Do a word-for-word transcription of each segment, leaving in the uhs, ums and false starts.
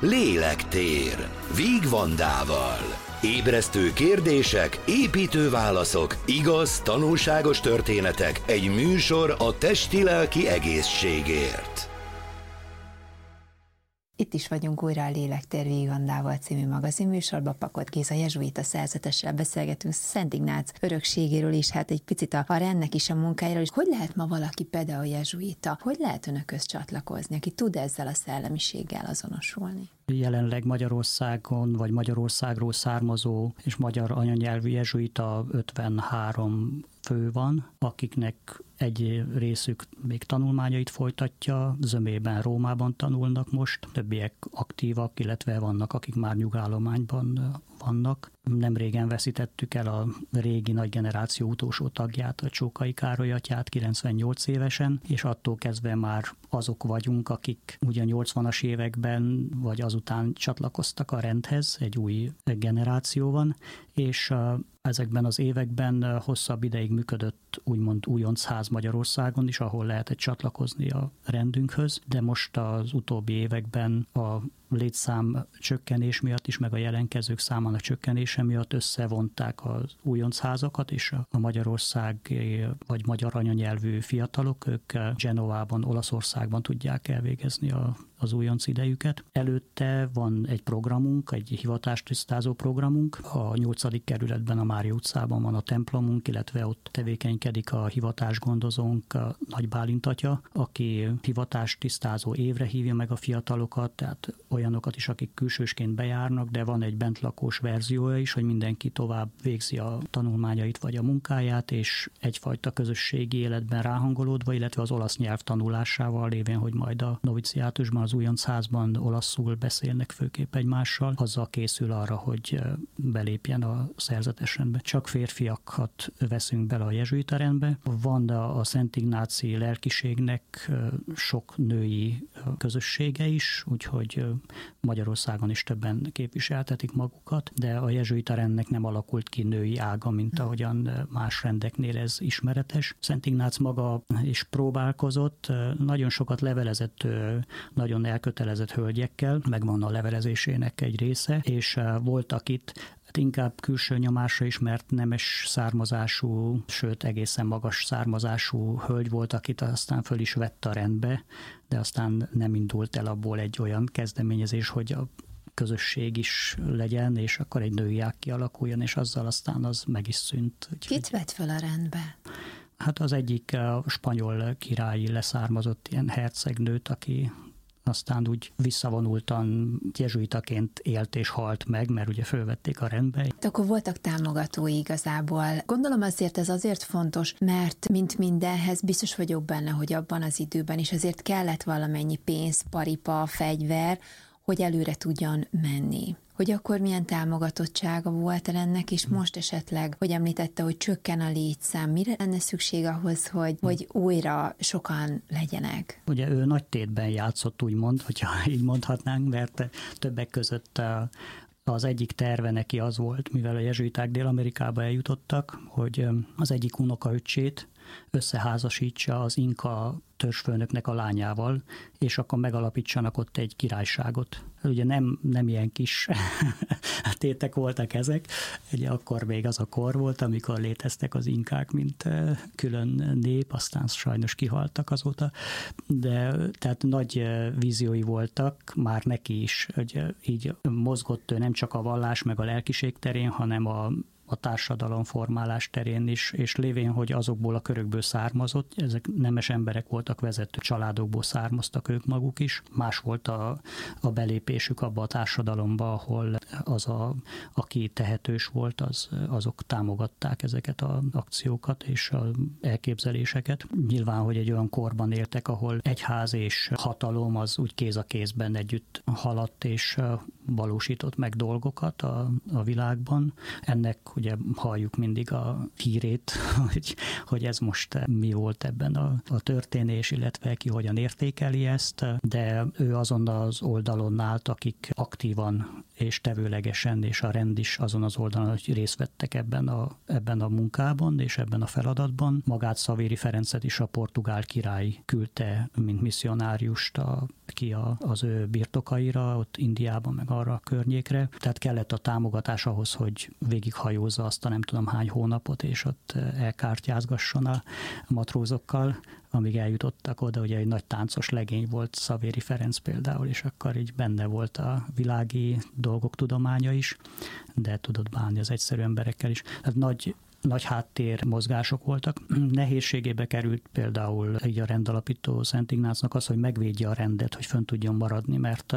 Lélektér Víg Vandával. Ébresztő kérdések, építő válaszok, igaz, tanulságos történetek, egy műsor a testi-lelki egészségért. Itt is vagyunk újra a Lélektér Víg Vandával című magazinműsorban. Pakot Géza jezsuita szerzetessel beszélgetünk Szent Ignác örökségéről is, hát egy picit a, a rendnek is a munkájáról is. Hogy lehet ma valaki például jezsuita? Hogy lehet önökhöz csatlakozni, aki tud ezzel a szellemiséggel azonosulni? Jelenleg Magyarországon, vagy Magyarországról származó és magyar anyanyelvű jezsuita ötvenhárom fő van, akiknek egy részük még tanulmányait folytatja, zömében Rómában tanulnak most, többiek aktívak, illetve vannak, akik már nyugállományban vannak. Nemrégen veszítettük el a régi nagy generáció utolsó tagját, a Csókai Károly atyát kilencvennyolc évesen, és attól kezdve már azok vagyunk, akik ugye nyolcvanas években, vagy azután csatlakoztak a rendhez, egy új generáció van, és ezekben az években hosszabb ideig működött úgymond újoncház Magyarországon is, ahol lehetett csatlakozni a rendünkhöz, de most az utóbbi években a létszám csökkenés miatt is, meg a jelenkezők számának csökkenése miatt összevonták az újoncházakat, és a Magyarország vagy magyar anyanyelvű fiatalok, ők Genovában, Olaszországban tudják elvégezni a, az újonc idejüket. Előtte van egy programunk, egy hivatástisztázó programunk, a nyolcadik kerületben, a Mária utcában van a templomunk, illetve ott tevékenykedik a hivatásgondozónk, a Nagy Bálint atya, aki hivatástisztázó évre hívja meg a fiatalokat, tehát olyanokat is, akik külsősként bejárnak, de van egy bentlakós verziója is, hogy mindenki tovább végzi a tanulmányait vagy a munkáját, és egyfajta közösségi életben ráhangolódva, illetve az olasz nyelv tanulásával lévén, hogy majd a noviciátusban, az újoncházban olaszul beszélnek főképp egymással, azzal készül arra, hogy belépjen a szerzetes rendbe. Csak férfiakat veszünk bele a jezsuita rendbe. Van a Szent Ignáci lelkiségnek sok női közössége is, úgyhogy Magyarországon is többen képviseltetik magukat, de a jezsuita rendnek nem alakult ki női ága, mint ahogyan más rendeknél ez ismeretes. Szent Ignác maga is próbálkozott, nagyon sokat levelezett, nagyon elkötelezett hölgyekkel, megvan a levelezésének egy része, és voltak itt inkább külső nyomásra is, mert nemes származású, sőt egészen magas származású hölgy volt, akit aztán föl is vett a rendbe, de aztán nem indult el abból egy olyan kezdeményezés, hogy a közösség is legyen, és akkor egy női ág kialakuljon, és azzal aztán az meg is szűnt. Kit vett fel a rendbe? Hát az egyik a spanyol királyi leszármazott ilyen hercegnőt, aki aztán úgy visszavonultan jezsuitaként élt és halt meg, mert ugye fölvették a rendbe. De akkor voltak támogatói igazából. Gondolom azért ez azért fontos, mert mint mindenhez biztos vagyok benne, hogy abban az időben is azért kellett valamennyi pénz, paripa, fegyver, hogy előre tudjon menni. Hogy akkor milyen támogatottsága volt ennek, és most esetleg, hogy említette, hogy csökken a létszám, mire lenne szükség ahhoz, hogy, hogy újra sokan legyenek? Ugye ő nagy tétben játszott, úgymond, hogyha így mondhatnánk, mert többek között az egyik terve neki az volt, mivel a jezsuiták Dél-Amerikába eljutottak, hogy az egyik unokaöccsét összeházasítsa az inka törzsfőnöknek a lányával, és akkor megalapítsanak ott egy királyságot. Ugye nem, nem ilyen kis tétek voltak ezek, ugye akkor még az a kor volt, amikor léteztek az inkák, mint külön nép, aztán sajnos kihaltak azóta, de tehát nagy víziói voltak már neki is, hogy így mozgott ő nem csak a vallás meg a lelkiség terén, hanem a a társadalomformálás terén is, és lévén, hogy azokból a körökből származott, ezek nemes emberek voltak, vezető családokból származtak ők maguk is. Más volt a, a belépésük abba a társadalomba, ahol az, a, aki tehetős volt, az, azok támogatták ezeket az akciókat és az elképzeléseket. Nyilván, hogy egy olyan korban éltek, ahol egyház és hatalom az úgy kéz a kézben együtt haladt és valósított meg dolgokat a, a világban. Ennek ugye halljuk mindig a hírét, hogy, hogy ez most mi volt ebben a, a történés, illetve ki hogyan értékeli ezt, de ő azon az oldalon állt, akik aktívan és tevő hívőlegesen, és a rend is azon az oldalon, hogy részt vettek ebben a, ebben a munkában és ebben a feladatban. Magát Szavéri Ferencet is a portugál király küldte, mint misszionáriust a, ki a, az ő birtokaira, ott Indiában, meg arra a környékre. Tehát kellett a támogatás ahhoz, hogy végighajózza azt a nem tudom hány hónapot, és ott elkártyázgasson a matrózokkal, amíg eljutottak oda. Ugye egy nagy táncos legény volt Szavéri Ferenc például, és akkor így benne volt a világi dolgok tudománya is, de tudott bánni az egyszerű emberekkel is. Tehát nagy nagy háttér mozgások voltak. Nehézségébe került például így a rendalapító Szent Ignácnak az, hogy megvédje a rendet, hogy fönn tudjon maradni, mert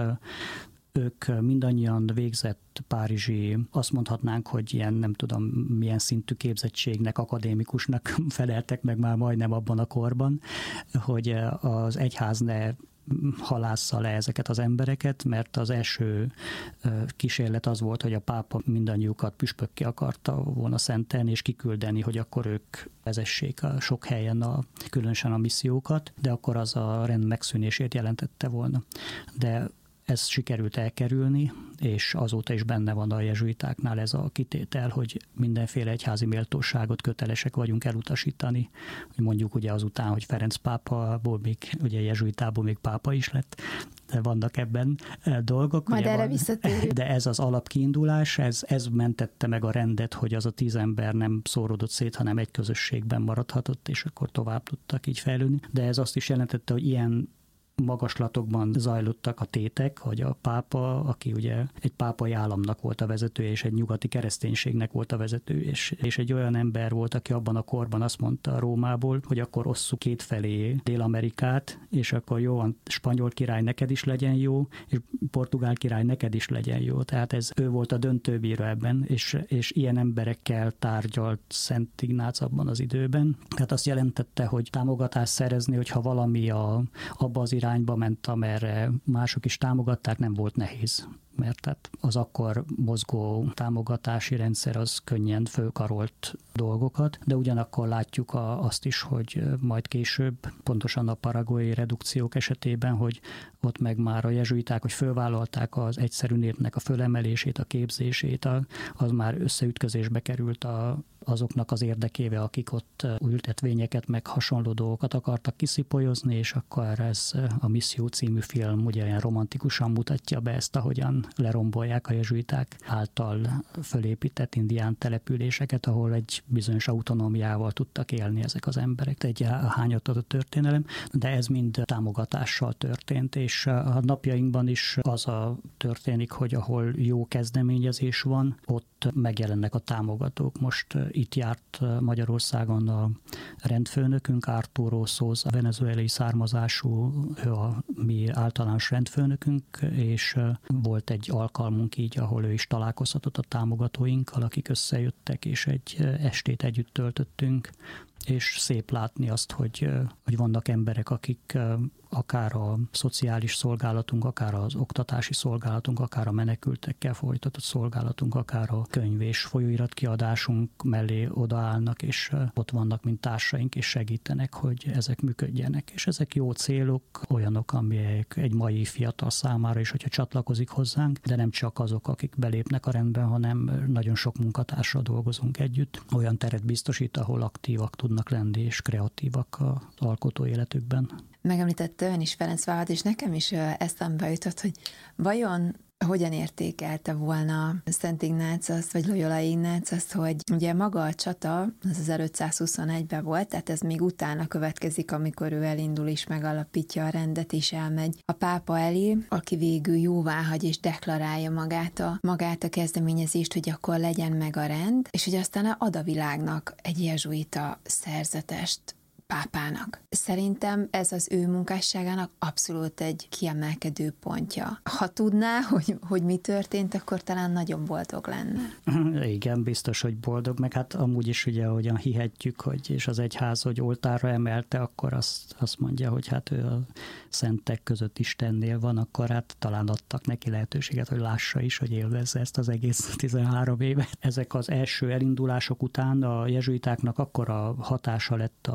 ők mindannyian végzett párizsi, azt mondhatnánk, hogy ilyen nem tudom milyen szintű képzettségnek, akadémikusnak feleltek meg már majdnem abban a korban, hogy az egyház ne halásza le ezeket az embereket, mert az első kísérlet az volt, hogy a pápa mindannyiukat püspökké akarta volna szentelni, és kiküldeni, hogy akkor ők vezessék a sok helyen, a, különösen a missziókat, de akkor az a rend megszűnését jelentette volna. De ezt sikerült elkerülni, és azóta is benne van a jezsuitáknál ez a kitétel, hogy mindenféle egyházi méltóságot kötelesek vagyunk elutasítani. Mondjuk ugye azután, hogy Ferenc pápából még, ugye jezsuitából még pápa is lett, de vannak ebben dolgok. Majd erre van, visszatérünk. De ez az alapkiindulás, ez, ez mentette meg a rendet, hogy az a tíz ember nem szóródott szét, hanem egy közösségben maradhatott, és akkor tovább tudtak így fejlődni. De ez azt is jelentette, hogy ilyen magaslatokban zajlottak a tétek, hogy a pápa, aki ugye egy pápai államnak volt a vezetője, és egy nyugati kereszténységnek volt a vezető, és, és egy olyan ember volt, aki abban a korban azt mondta Rómából, hogy akkor osszuk kétfelé Dél-Amerikát, és akkor jó, a spanyol király neked is legyen jó, és portugál király neked is legyen jó. Tehát ez ő volt a döntőbíró ebben, és, és ilyen emberekkel tárgyalt Szent Ignác abban az időben. Tehát azt jelentette, hogy támogatást szerezni, hogyha valami a, abba az irányba ment, amerre mások is támogatták, nem volt nehéz. Mert tehát az akkor mozgó támogatási rendszer az könnyen fölkarolt dolgokat, de ugyanakkor látjuk a, azt is, hogy majd később, pontosan a paraguayi redukciók esetében, hogy ott meg már a jezsuiták, hogy fölvállalták az egyszerű népnek a fölemelését, a képzését, a, az már összeütközésbe került a, azoknak az érdekével, akik ott ültetvényeket, meg hasonló dolgokat akartak kiszipolyozni, és akkor ez a Misszió című film ugye ilyen romantikusan mutatja be ezt, ahogyan lerombolják a jezsuiták által fölépített indián településeket, ahol egy bizonyos autonómiával tudtak élni ezek az emberek. Egy hányatott a történelem, de ez mind támogatással történt, és a napjainkban is az a történik, hogy ahol jó kezdeményezés van, ott megjelennek a támogatók. Most itt járt Magyarországon a rendfőnökünk, Arturo Souza, venezuelai származású, ő a mi általános rendfőnökünk, és volt egy alkalmunk így, ahol ő is találkozhatott a támogatóinkkal, akik összejöttek, és egy estét együtt töltöttünk, és szép látni azt, hogy, hogy vannak emberek, akik akár a szociális szolgálatunk, akár az oktatási szolgálatunk, akár a menekültekkel folytatott szolgálatunk, akár a könyv és folyóiratkiadásunk mellé odaállnak, és ott vannak, mint társaink, és segítenek, hogy ezek működjenek. És ezek jó célok, olyanok, amelyek egy mai fiatal számára is, hogyha csatlakozik hozzánk, de nem csak azok, akik belépnek a rendben, hanem nagyon sok munkatársal dolgozunk együtt. Olyan teret biztosít, ahol aktívak tudnak lenni, és kreatívak az alkotó életükben. Megemlítette ön is Ferencvárat, és nekem is eszembe jutott, hogy vajon hogyan értékelte volna Szent Ignác azt, vagy Loyola Ignác azt, hogy ugye maga a csata az ezerötszázhuszonegyben volt, tehát ez még utána következik, amikor ő elindul és megalapítja a rendet, és elmegy a pápa elé, aki végül jóváhagy és deklarálja magát a, magát a kezdeményezést, hogy akkor legyen meg a rend, és hogy aztán ad a világnak egy jezsuita szerzetest pápának. Szerintem ez az ő munkásságának abszolút egy kiemelkedő pontja. Ha tudná, hogy, hogy mi történt, akkor talán nagyon boldog lenne. Igen, biztos, hogy boldog, meg hát amúgy is ugye, ahogyan hihetjük, hogy és az egyház, hogy oltárra emelte, akkor azt, azt mondja, hogy hát ő a szentek között Istennél van, akkor hát talán adtak neki lehetőséget, hogy lássa is, hogy élvezze ezt az egész tizenhárom évet. Ezek az első elindulások után a jezsuitáknak akkora hatása lett a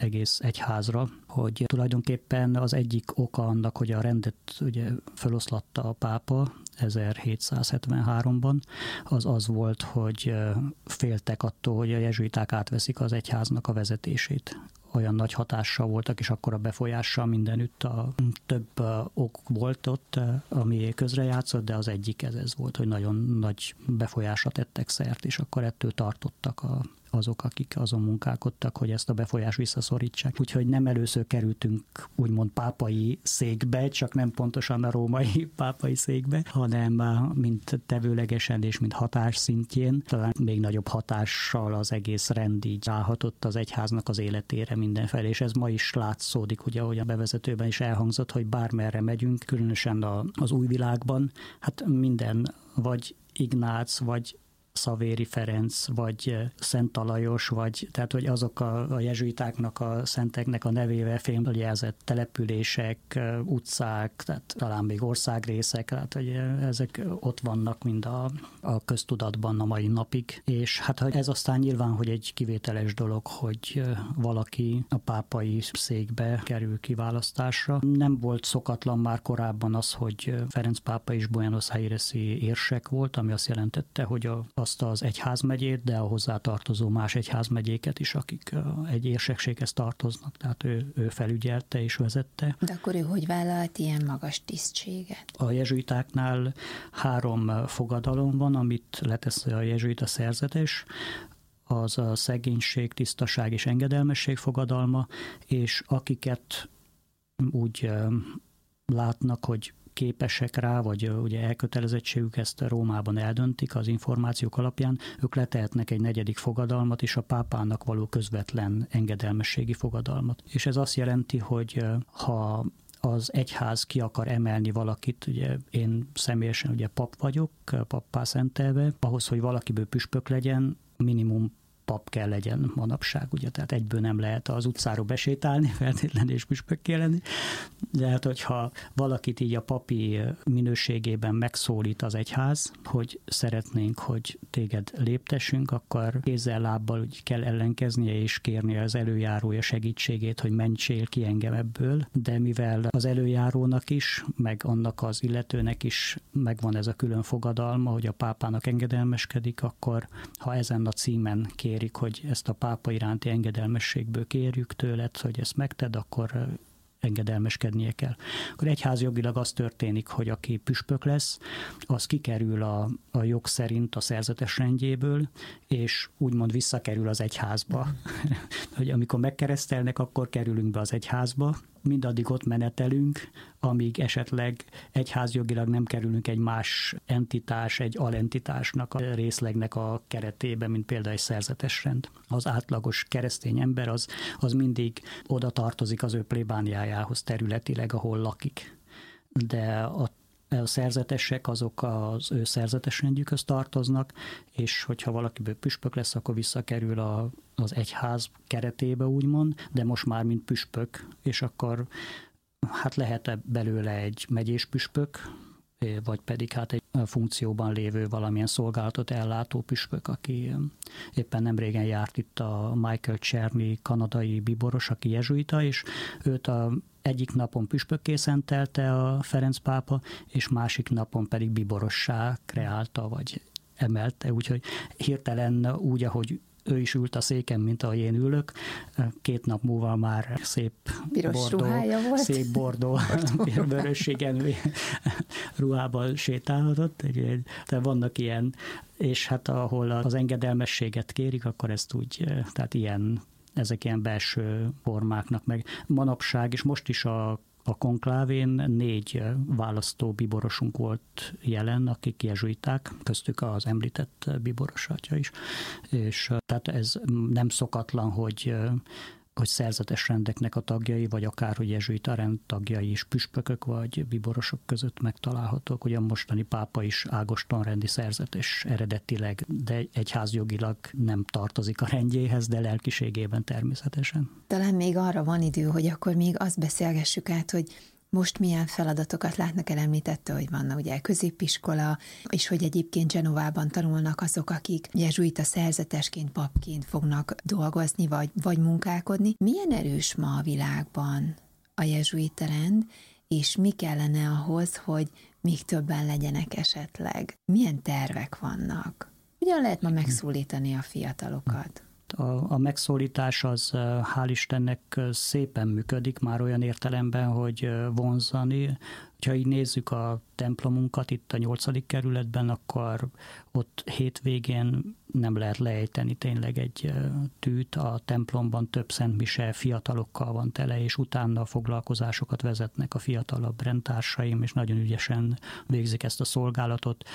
egész egyházra, hogy tulajdonképpen az egyik oka annak, hogy a rendet ugye feloszlatta a pápa ezerhétszázhetvenháromban, az az volt, hogy féltek attól, hogy a jezsuiták átveszik az egyháznak a vezetését. Olyan nagy hatással voltak, és akkora befolyással mindenütt. A több ok volt ott, ami közrejátszott, de az egyik ez, ez volt, hogy nagyon nagy befolyásra tettek szert, és akkor ettől tartottak a azok, akik azon munkálkodtak, hogy ezt a befolyást visszaszorítsák. Úgyhogy nem először kerültünk úgymond pápai székbe, csak nem pontosan a római pápai székbe, hanem mint tevőlegesen és mint hatás szintjén, talán még nagyobb hatással az egész rend így ráhatott az egyháznak az életére mindenfelé, és ez ma is látszódik, ugye, ahogy a bevezetőben is elhangzott, hogy bármerre megyünk, különösen az új világban, hát minden vagy Ignác, vagy Szavéri Ferenc, vagy Szent Alajos, vagy tehát, hogy azok a, a jezsuitáknak, a szenteknek a nevével fémjelzett települések, utcák, tehát talán még országrészek, tehát hogy ezek ott vannak mind a, a köztudatban a mai napig. És hát ez aztán nyilván, hogy egy kivételes dolog, hogy valaki a pápai székbe kerül kiválasztásra. Nem volt szokatlan már korábban az, hogy Ferenc pápa is Buenos Aires-i érsek volt, ami azt jelentette, hogy a azt az egyházmegyét, de a hozzátartozó más egyházmegyéket is, akik egy érsekséghez tartoznak, tehát ő, ő felügyelte és vezette. De akkor ő hogy vállalt ilyen magas tisztséget? A jezsuitáknál három fogadalom van, amit letesz a jezsuita szerzetes, az a szegénység, tisztaság és engedelmesség fogadalma, és akiket úgy látnak, hogy képesek rá, vagy ugye elkötelezettségük, ezt Rómában eldöntik az információk alapján, ők letehetnek egy negyedik fogadalmat, és a pápának való közvetlen engedelmességi fogadalmat. És ez azt jelenti, hogy ha az egyház ki akar emelni valakit, ugye én személyesen ugye pap vagyok, pappá szentelve, ahhoz, hogy valakiből püspök legyen, minimum pap kell legyen manapság, ugye, tehát egyből nem lehet az utcáról besétálni, feltétlenül és püspökké lenni, de hát, hogyha valakit így a papi minőségében megszólít az egyház, hogy szeretnénk, hogy téged léptessünk, akkor kézzel, lábbal úgy kell ellenkeznie és kérnie az előjárója segítségét, hogy mentsél ki engem ebből, de mivel az előjárónak is, meg annak az illetőnek is megvan ez a külön fogadalma, hogy a pápának engedelmeskedik, akkor ha ezen a címen kér kérik, hogy ezt a pápa iránti engedelmességből kérjük tőled, hogy ezt megted, akkor engedelmeskednie kell. Akkor egyházjogilag az történik, hogy aki püspök lesz, az kikerül a, a jog szerint a szerzetes rendjéből, és úgymond visszakerül az egyházba. Hogy amikor megkeresztelnek, akkor kerülünk be az egyházba, mindaddig ott menetelünk, amíg esetleg egyházjogilag nem kerülünk egy más entitás, egy alentitásnak, a részlegnek a keretébe, mint például egy szerzetes rend. Az átlagos keresztény ember az, az mindig oda tartozik az ő plébániájához területileg, ahol lakik. De a A szerzetesek azok az ő szerzetes rendjükhöz tartoznak, és hogyha valakiből püspök lesz, akkor visszakerül a, az egyház keretébe, úgymond, de most már mint püspök, és akkor hát lehet belőle egy megyés püspök, vagy pedig hát egy funkcióban lévő valamilyen szolgálatot ellátó püspök, aki éppen nem régen járt itt a Michael Czerny kanadai bíboros, aki jezsuita, és őt a egyik napon püspökké szentelte a Ferenc pápa, és másik napon pedig bíborossá kreálta, vagy emelte, úgyhogy hirtelen úgy, ahogy ő is ült a széken, mint ahogy én ülök, két nap múlva már szép Piros bordó, ruhája volt. szép bordó, vörösségen ruhában sétálhatott. Tehát vannak ilyen, és hát ahol az engedelmességet kérik, akkor ezt úgy, tehát ilyen, ezek ilyen belső formáknak meg. Manapság, és most is a A konklávén négy választó bíborosunk volt jelen, akik jezsuiták, köztük az említett bíboros atya is. És tehát ez nem szokatlan, hogy, hogy szerzetes rendeknek a tagjai, vagy akár, hogy jezsuita rend tagjai is püspökök, vagy bíborosok között megtalálhatók. Ugye a mostani pápa is Ágoston rendi szerzetes eredetileg, de egyházjogilag nem tartozik a rendjéhez, de lelkiségében természetesen. Talán még arra van idő, hogy akkor még azt beszélgessük át, hogy Most milyen feladatokat látnak el? Említette, hogy van ugye középiskola, és hogy egyébként Genovában tanulnak azok, akik jezsuita szerzetesként, papként fognak dolgozni, vagy, vagy munkálkodni. Milyen erős ma a világban a jezsuita rend, és mi kellene ahhoz, hogy még többen legyenek esetleg? Milyen tervek vannak? Hogyan lehet ma megszólítani a fiatalokat? A, a megszólítás az hál' Istennek szépen működik, már olyan értelemben, hogy vonzani. Ha így nézzük a templomunkat itt a nyolcadik kerületben, akkor ott hétvégén nem lehet leejteni tényleg egy tűt. A templomban több szentmise fiatalokkal van tele, és utána a foglalkozásokat vezetnek a fiatalabb rendtársaim, és nagyon ügyesen végzik ezt a szolgálatot,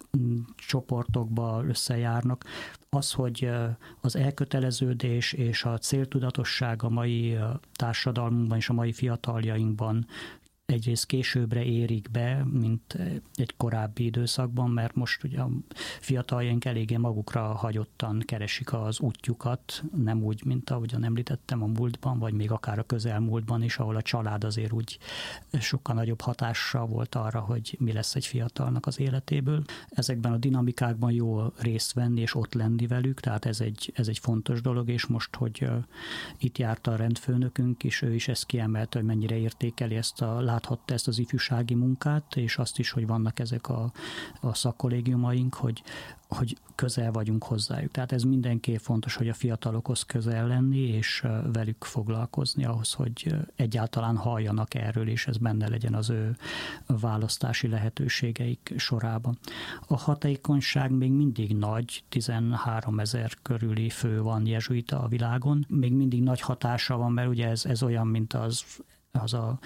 csoportokba összejárnak. Az, hogy az elköteleződés és a céltudatosság a mai társadalmunkban és a mai fiataljainkban egyrészt későbbre érik be, mint egy korábbi időszakban, mert most ugye a fiataljaink eléggé magukra hagyottan keresik az útjukat, nem úgy, mint ahogyan említettem a múltban, vagy még akár a közelmúltban is, ahol a család azért úgy sokkal nagyobb hatással volt arra, hogy mi lesz egy fiatalnak az életéből. Ezekben a dinamikákban jó részt venni és ott lenni velük, tehát ez egy, ez egy fontos dolog, és most, hogy itt járt a rendfőnökünk is, ő is ezt kiemelte, hogy mennyire értékeli ezt a láthatta ezt az ifjúsági munkát, és azt is, hogy vannak ezek a, a szakkollégiumaink, hogy, hogy közel vagyunk hozzájuk. Tehát ez mindenképp fontos, hogy a fiatalokhoz közel lenni, és velük foglalkozni ahhoz, hogy egyáltalán halljanak erről, és ez benne legyen az ő választási lehetőségeik sorában. A hatékonyság még mindig nagy, tizenháromezer körüli fő van jezsuita a világon. Még mindig nagy hatása van, mert ugye ez, ez olyan, mint az az a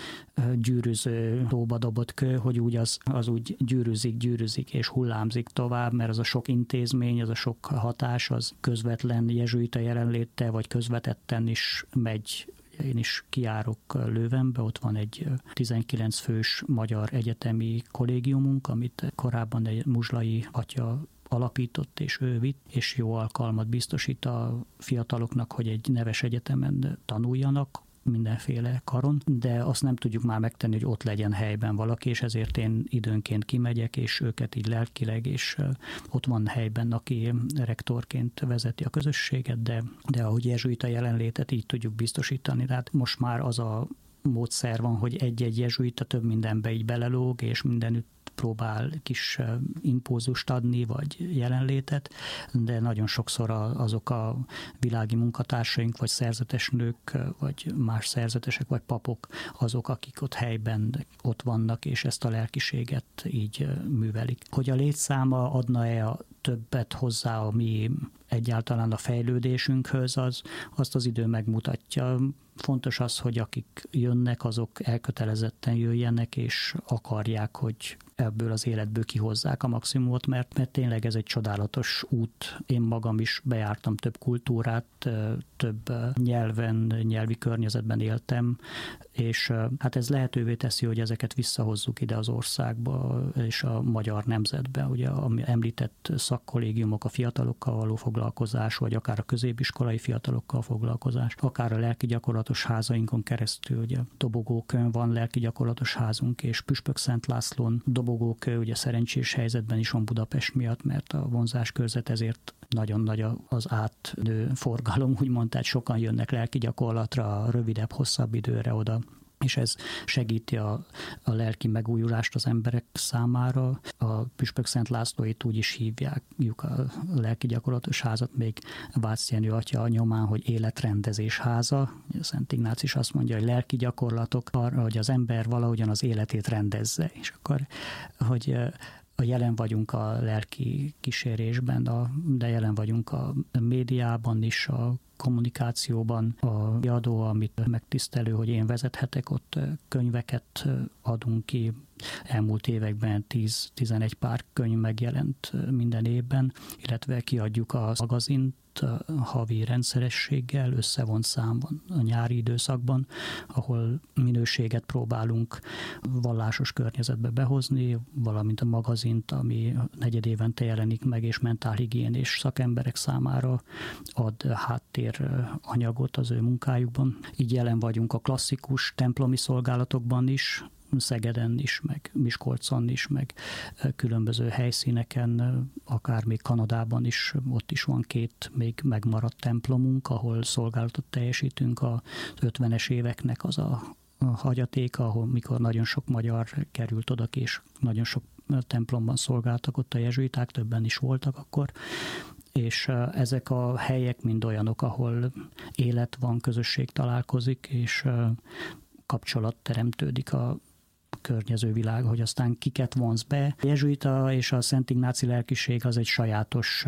gyűrűző tóba dobott kő, hogy úgy az, az úgy gyűrűzik, gyűrűzik és hullámzik tovább, mert az a sok intézmény, az a sok hatás, az közvetlen jezsuita jelenléttel, vagy közvetetten is megy. Én is kijárok Lővenbe, ott van egy tizenkilenc fős magyar egyetemi kollégiumunk, amit korábban egy muzslai atya alapított, és ő vitt, és jó alkalmat biztosít a fiataloknak, hogy egy neves egyetemen tanuljanak, mindenféle karon, de azt nem tudjuk már megtenni, hogy ott legyen helyben valaki, és ezért én időnként kimegyek, és őket így lelkileg, és ott van helyben, aki rektorként vezeti a közösséget, de, de ahogy jezsuita jelenlétet így tudjuk biztosítani. Tehát most már az a módszer van, hogy egy-egy jezsuita több mindenbe így belelóg, és mindenütt próbál kis impulzust adni, vagy jelenlétet, de nagyon sokszor azok a világi munkatársaink, vagy szerzetes nők, vagy más szerzetesek, vagy papok, azok, akik ott helyben ott vannak, és ezt a lelkiséget így művelik. Hogy a létszáma adna-e a többet hozzá a mi egyáltalán a fejlődésünkhöz, az, azt az idő megmutatja. Fontos az, hogy akik jönnek, azok elkötelezetten jöjjenek, és akarják, hogy ebből az életből kihozzák a maximumot, mert, mert tényleg ez egy csodálatos út. Én magam is bejártam több kultúrát, több nyelven, nyelvi környezetben éltem, és hát ez lehetővé teszi, hogy ezeket visszahozzuk ide az országba és a magyar nemzetbe. Ugye említett szakkollégiumok, a fiatalokkal való foglalkozás, vagy akár a középiskolai fiatalokkal foglalkozás, akár a lelki gyakorlatos házainkon keresztül, ugye Dobogókön van lelki gyakorlatos házunk, és Püspök Szent Lászlón Dobogókő, ugye szerencsés helyzetben is van Budapest miatt, mert a vonzáskörzet ezért nagyon nagy az átnő forgalom, úgymond, tehát sokan jönnek lelki gyakorlatra, rövidebb, hosszabb időre oda, és ez segíti a, a lelki megújulást az emberek számára. A Püspök Szent Lászlóit úgy is hívják a lelki gyakorlatos házat, még Vácz Jenő atya nyomán, hogy életrendezés háza. Szent Ignác is azt mondja, hogy lelki gyakorlatok arra, hogy az ember valahogyan az életét rendezze, és akkor, hogy a jelen vagyunk a lelki kísérésben, a, de jelen vagyunk a médiában is, a kommunikációban. A kiadó, amit megtisztelő, hogy én vezethetek, ott könyveket adunk ki. Elmúlt években tíz-tizenegy pár könyv megjelent minden évben, illetve kiadjuk a magazint havi rendszerességgel, összevont számban a nyári időszakban, ahol minőséget próbálunk vallásos környezetbe behozni, valamint a magazint, ami negyed évente jelenik meg, és mentálhigiénés szakemberek számára ad háttér anyagot az ő munkájukban. Így jelen vagyunk a klasszikus templomi szolgálatokban is, Szegeden is, meg Miskolcon is, meg különböző helyszíneken, akár még Kanadában is, ott is van két még megmaradt templomunk, ahol szolgálatot teljesítünk. Az ötvenes éveknek az a hagyatéka, ahol mikor nagyon sok magyar került oda, és nagyon sok templomban szolgáltak ott a jezsuiták, többen is voltak akkor, és ezek a helyek mind olyanok, ahol élet van, közösség találkozik, és kapcsolat teremtődik a környező világ, hogy aztán kiket vonz be. A jezsuita és a Szent Ignáci lelkiség az egy sajátos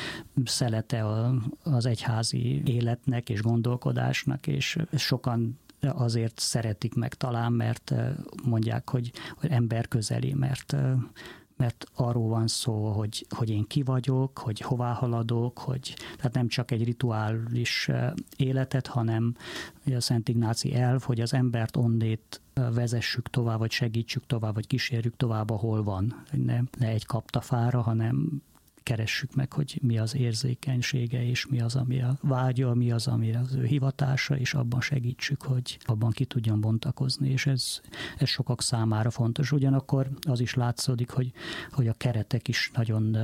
szelete az egyházi életnek és gondolkodásnak, és sokan azért szeretik meg talán, mert mondják, hogy, hogy emberközeli, mert mert arról van szó, hogy, hogy én ki vagyok, hogy hová haladok, hogy tehát nem csak egy rituális életet, hanem a Szent Ignáci elv, hogy az embert onnét vezessük tovább, vagy segítsük tovább, vagy kísérjük tovább, ahol van. Ne, ne egy kaptafára, hanem keressük meg, hogy mi az érzékenysége, és mi az, ami a vágya, mi az, ami az ő hivatása, és abban segítsük, hogy abban ki tudjon bontakozni, és ez, ez sokak számára fontos. Ugyanakkor az is látszódik, hogy, hogy a keretek is nagyon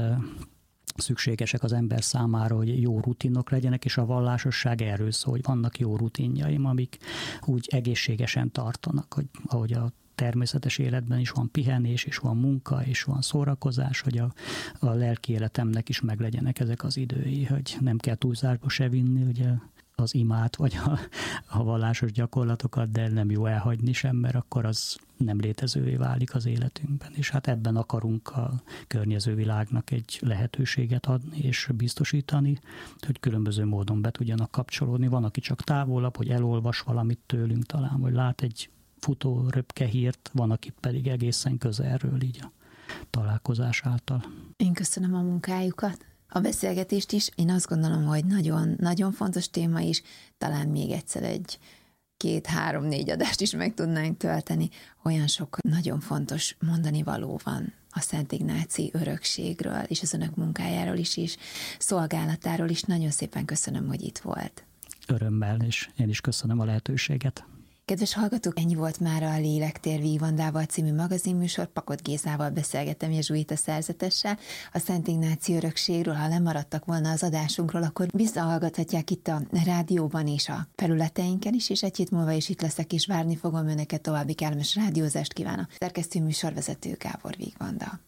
szükségesek az ember számára, hogy jó rutinok legyenek, és a vallásosság erről szól, hogy vannak jó rutinjaim, amik úgy egészségesen tartanak, hogy ahogy a természetes életben is van pihenés, és van munka, és van szórakozás, hogy a, a lelki életemnek is meglegyenek ezek az idői, hogy nem kell túlzásba se vinni, ugye az imát, vagy a, a vallásos gyakorlatokat, de nem jó elhagyni sem, mert akkor az nem létezővé válik az életünkben. És hát ebben akarunk a környező világnak egy lehetőséget adni és biztosítani, hogy különböző módon be tudjanak kapcsolódni. Van, aki csak távolabb, hogy elolvas valamit tőlünk talán, vagy lát egy futó röpke hírt, van, aki pedig egészen közelről így a találkozás által. Én köszönöm a munkájukat, a beszélgetést is. Én azt gondolom, hogy nagyon, nagyon fontos téma is, talán még egyszer egy két, három, négy adást is meg tudnánk tölteni. Olyan sok nagyon fontos mondani való van a Szent Ignáci örökségről, és az önök munkájáról is, és szolgálatáról is. Nagyon szépen köszönöm, hogy itt volt. Örömmel, és én is köszönöm a lehetőséget. Kedves hallgatók, ennyi volt már a Lélektér Vígvandával című magazinműsor. Pakot Gézával beszélgettem jezsuita szerzetessel a Szent Ignáci örökségről. Ha lemaradtak volna az adásunkról, akkor visszahallgathatják itt a rádióban és a felületeinken is, és egy hét múlva is itt leszek, és várni fogom önöket. További kellemes rádiózást kívánok. Szerkesztő műsorvezető Gábor Vígvanda.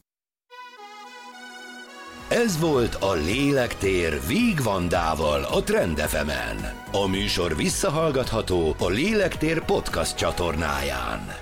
Ez volt a Lélektér Vígvandával a Trend ef emen. A műsor visszahallgatható a Lélektér podcast csatornáján.